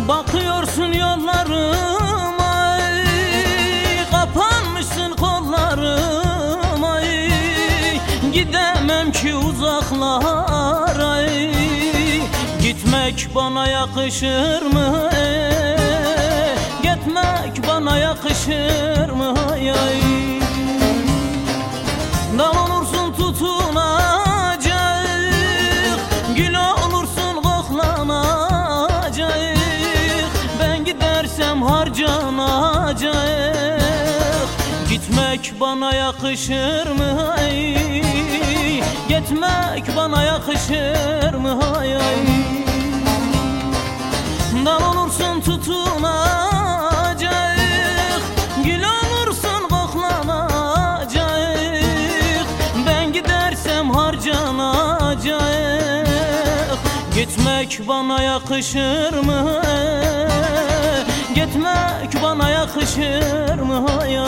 Bakıyorsun yollarıma, kapanmışsın kollarıma. Gidemem ki uzaklara, gitmek bana yakışır mı? Gitmek bana yakışır mı? Dal olursun tutunacak, gül olursun koklanacak. Ben gidersem harcanacak, gitmek bana yakışır mı? Gitmek bana yakışır mı? Dal olursun tutunacak, gül olursun koklanacak. Ben gidersem harcanacak, gitmek bana yakışır mı? Gitmek bana yakışır mı?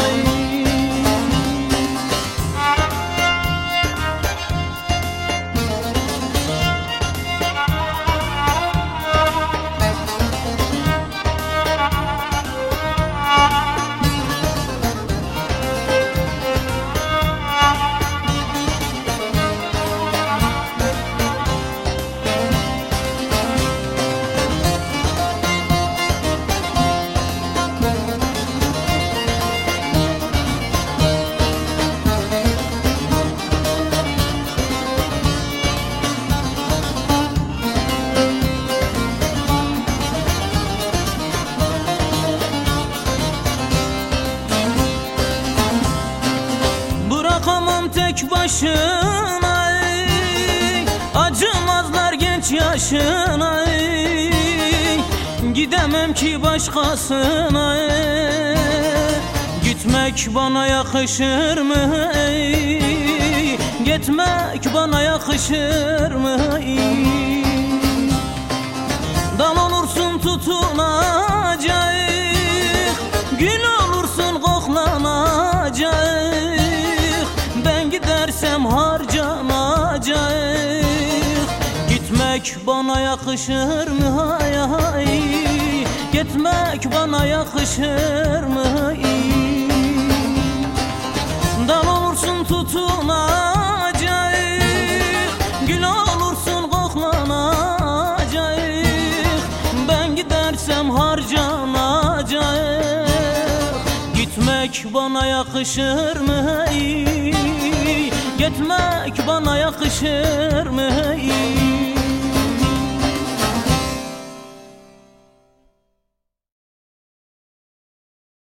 Bırakamam tek başına, acımazlar genç yaşına. Gidemem ki başkasına, gitmek bana yakışır mı? Gitmek bana yakışır mı? Dal olursun tutunacak, gül olursun koklanacak. Ben gidersem harcanacak, gitmek bana yakışır mı? Gitmek bana yakışır mı? Dal olursun tutunacak, gül olursun koklanacak. Ben gidersem harcanacak, gitmek bana yakışır mı? Gitmek bana yakışır mı?